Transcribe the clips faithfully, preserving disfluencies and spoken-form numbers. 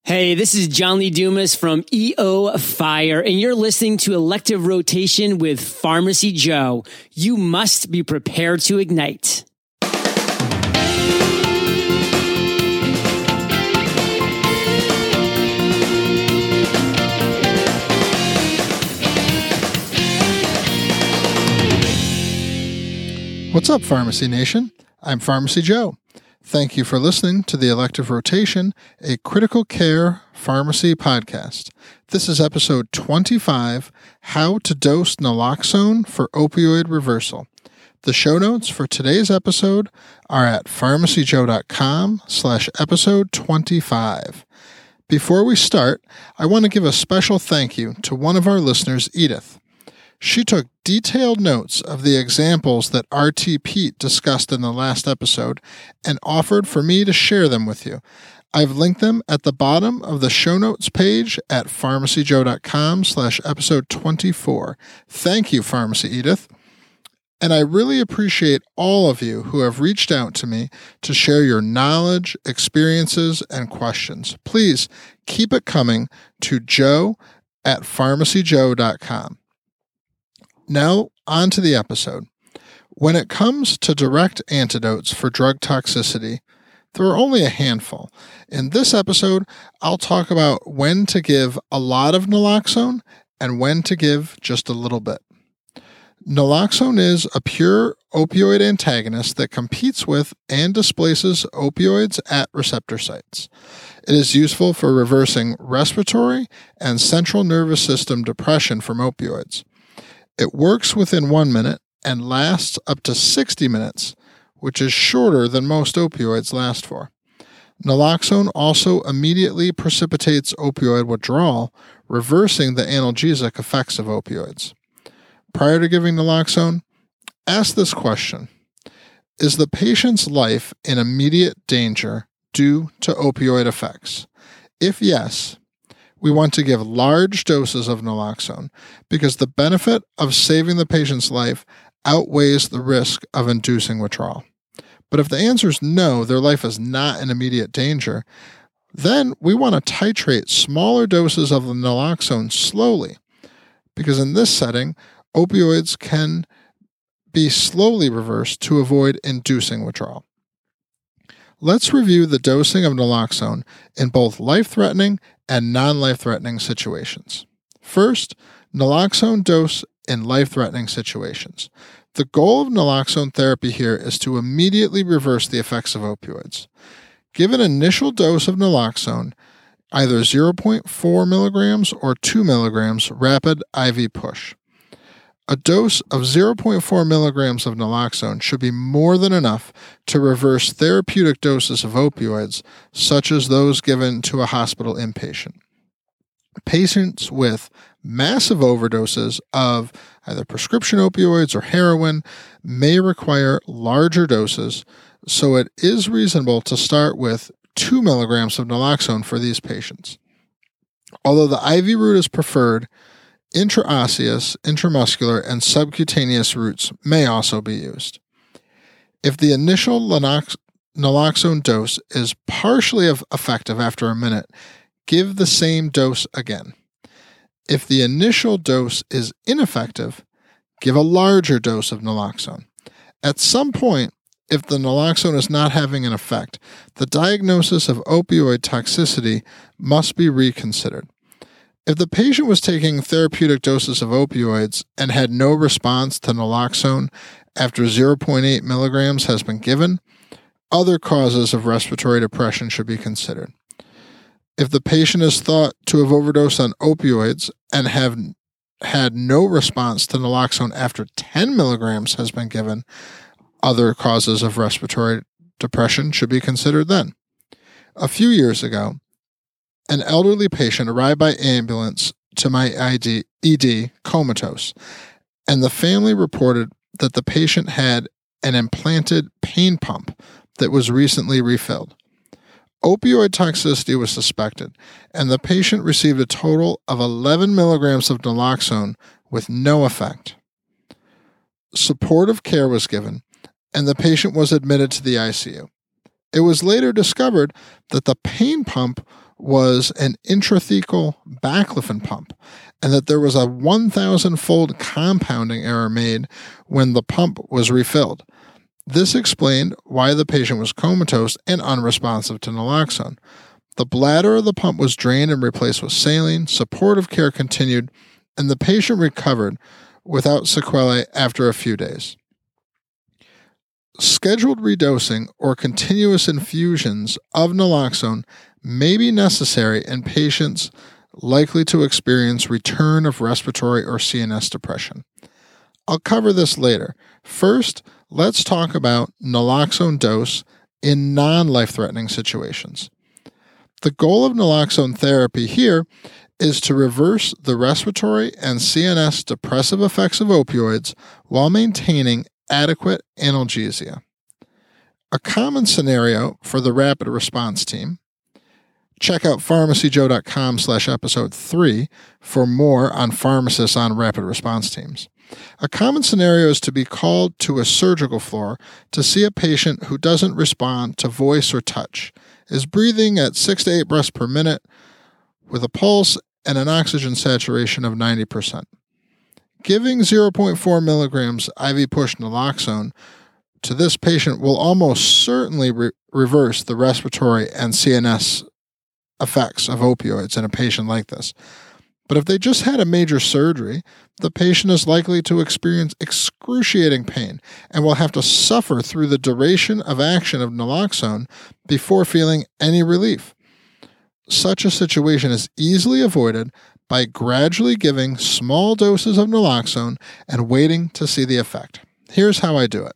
Hey, this is John Lee Dumas from E O Fire, and you're listening to Elective Rotation with Pharmacy Joe. You must be prepared to ignite. What's up, Pharmacy Nation? I'm Pharmacy Joe. Thank you for listening to the Elective Rotation, a critical care pharmacy podcast. This is episode twenty-five, How to Dose Naloxone for Opioid Reversal. The show notes for today's episode are at pharmacyjoe.com slash episode 25. Before we start, I want to give a special thank you to one of our listeners, Edith. She took detailed notes of the examples that R T Pete discussed in the last episode and offered for me to share them with you. I've linked them at the bottom of the show notes page at pharmacyjoe.com slash episode 24. Thank you, Pharmacy Edith. And I really appreciate all of you who have reached out to me to share your knowledge, experiences, and questions. Please keep it coming to joe at pharmacyjoe dot com. Now, on to the episode. When it comes to direct antidotes for drug toxicity, there are only a handful. In this episode, I'll talk about when to give a lot of naloxone and when to give just a little bit. Naloxone is a pure opioid antagonist that competes with and displaces opioids at receptor sites. It is useful for reversing respiratory and central nervous system depression from opioids. It works within one minute and lasts up to sixty minutes, which is shorter than most opioids last for. Naloxone also immediately precipitates opioid withdrawal, reversing the analgesic effects of opioids. Prior to giving naloxone, ask this question: is the patient's life in immediate danger due to opioid effects? If yes, we want to give large doses of naloxone because the benefit of saving the patient's life outweighs the risk of inducing withdrawal. But if the answer is no, their life is not in immediate danger, then we want to titrate smaller doses of the naloxone slowly, because in this setting, opioids can be slowly reversed to avoid inducing withdrawal. Let's review the dosing of naloxone in both life-threatening and non-life-threatening situations. First, naloxone dose in life-threatening situations. The goal of naloxone therapy here is to immediately reverse the effects of opioids. Give an initial dose of naloxone, either zero point four milligrams or two milligrams rapid I V push. A dose of zero point four milligrams of naloxone should be more than enough to reverse therapeutic doses of opioids, such as those given to a hospital inpatient. Patients with massive overdoses of either prescription opioids or heroin may require larger doses, so it is reasonable to start with two milligrams of naloxone for these patients. Although the I V route is preferred, intraosseous, intramuscular, and subcutaneous routes may also be used. If the initial naloxone dose is partially effective after a minute, give the same dose again. If the initial dose is ineffective, give a larger dose of naloxone. At some point, if the naloxone is not having an effect, the diagnosis of opioid toxicity must be reconsidered. If the patient was taking therapeutic doses of opioids and had no response to naloxone after zero point eight milligrams has been given, other causes of respiratory depression should be considered. If the patient is thought to have overdosed on opioids and have had no response to naloxone after ten milligrams has been given, other causes of respiratory depression should be considered then. A few years ago, an elderly patient arrived by ambulance to my E D comatose, and the family reported that the patient had an implanted pain pump that was recently refilled. Opioid toxicity was suspected, and the patient received a total of eleven milligrams of naloxone with no effect. Supportive care was given, and the patient was admitted to the I C U. It was later discovered that the pain pump was an intrathecal baclofen pump, and that there was a one thousand fold compounding error made when the pump was refilled. This explained why the patient was comatose and unresponsive to naloxone. The bladder of the pump was drained and replaced with saline, supportive care continued, and the patient recovered without sequelae after a few days. Scheduled redosing or continuous infusions of naloxone may be necessary in patients likely to experience return of respiratory or C N S depression. I'll cover this later. First, let's talk about naloxone dose in non-life-threatening situations. The goal of naloxone therapy here is to reverse the respiratory and C N S depressive effects of opioids while maintaining adequate analgesia. A common scenario for the rapid response team. Check out pharmacyjoe.com slash episode three for more on pharmacists on rapid response teams. A common scenario is to be called to a surgical floor to see a patient who doesn't respond to voice or touch, is breathing at six to eight breaths per minute with a pulse and an oxygen saturation of ninety percent. Giving zero point four milligrams I V push naloxone to this patient will almost certainly re- reverse the respiratory and C N S effects of opioids in a patient like this. But if they just had a major surgery, the patient is likely to experience excruciating pain and will have to suffer through the duration of action of naloxone before feeling any relief. Such a situation is easily avoided by gradually giving small doses of naloxone and waiting to see the effect. Here's how I do it.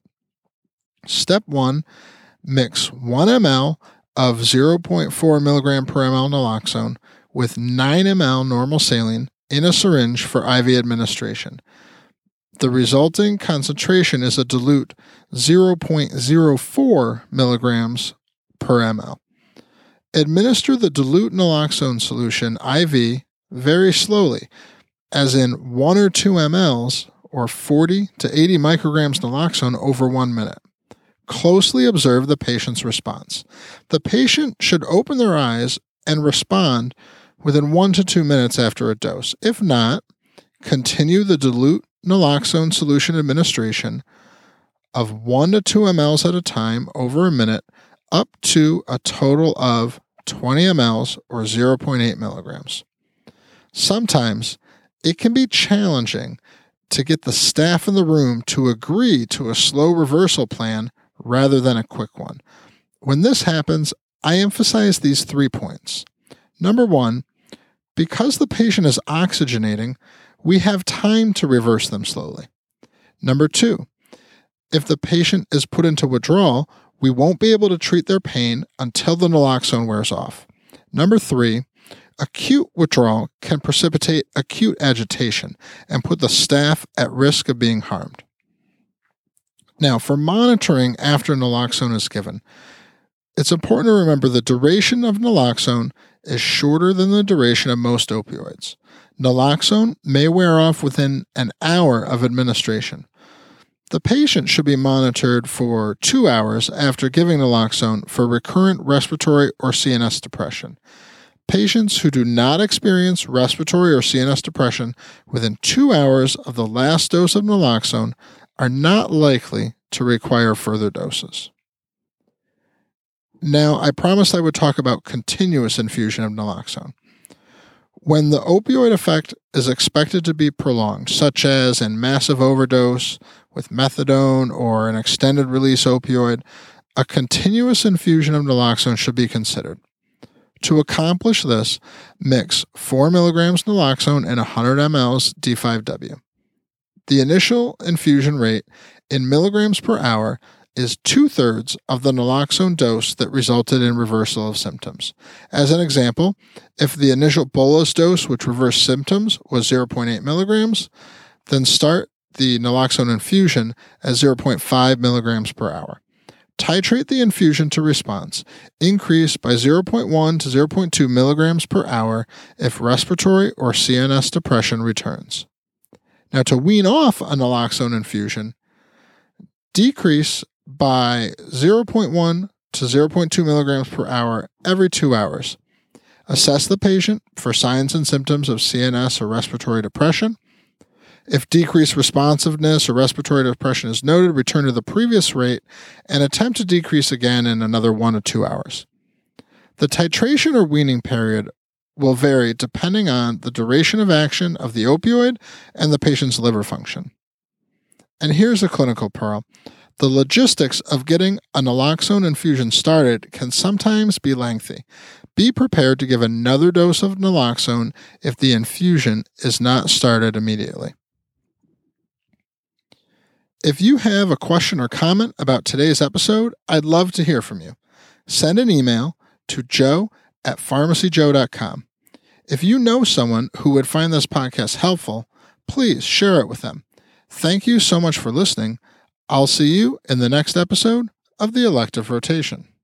Step one, mix one milliliter of zero point four milligram per ml naloxone with nine milliliters normal saline in a syringe for I V administration. The resulting concentration is a dilute zero point zero four milligrams per ml. Administer the dilute naloxone solution I V very slowly, as in one or two milliliters or forty to eighty micrograms naloxone over one minute. Closely observe the patient's response. The patient should open their eyes and respond within one to two minutes after a dose. If not, continue the dilute naloxone solution administration of one to two milliliters at a time over a minute up to a total of twenty milliliters or zero point eight milligrams. Sometimes it can be challenging to get the staff in the room to agree to a slow reversal plan rather than a quick one. When this happens, I emphasize these three points. Number one, because the patient is oxygenating, we have time to reverse them slowly. Number two, if the patient is put into withdrawal, we won't be able to treat their pain until the naloxone wears off. Number three, acute withdrawal can precipitate acute agitation and put the staff at risk of being harmed. Now, for monitoring after naloxone is given, it's important to remember the duration of naloxone is shorter than the duration of most opioids. Naloxone may wear off within an hour of administration. The patient should be monitored for two hours after giving naloxone for recurrent respiratory or C N S depression. Patients who do not experience respiratory or C N S depression within two hours of the last dose of naloxone are not likely to require further doses. Now, I promised I would talk about continuous infusion of naloxone. When the opioid effect is expected to be prolonged, such as in massive overdose with methadone or an extended release opioid, a continuous infusion of naloxone should be considered. To accomplish this, mix four milligrams naloxone in one hundred milliliters D five W. The initial infusion rate in milligrams per hour is two-thirds of the naloxone dose that resulted in reversal of symptoms. As an example, if the initial bolus dose which reversed symptoms was zero point eight milligrams, then start the naloxone infusion at zero point five milligrams per hour. Titrate the infusion to response. Increase by zero point one to zero point two milligrams per hour if respiratory or C N S depression returns. Now, to wean off a naloxone infusion, decrease by zero point one to zero point two milligrams per hour every two hours. Assess the patient for signs and symptoms of C N S or respiratory depression. If decreased responsiveness or respiratory depression is noted, return to the previous rate and attempt to decrease again in another one to two hours. The titration or weaning period will vary depending on the duration of action of the opioid and the patient's liver function. And here's a clinical pearl. The logistics of getting a naloxone infusion started can sometimes be lengthy. Be prepared to give another dose of naloxone if the infusion is not started immediately. If you have a question or comment about today's episode, I'd love to hear from you. Send an email to joe at pharmacy joe dot com. If you know someone who would find this podcast helpful, please share it with them. Thank you so much for listening. I'll see you in the next episode of the Elective Rotation.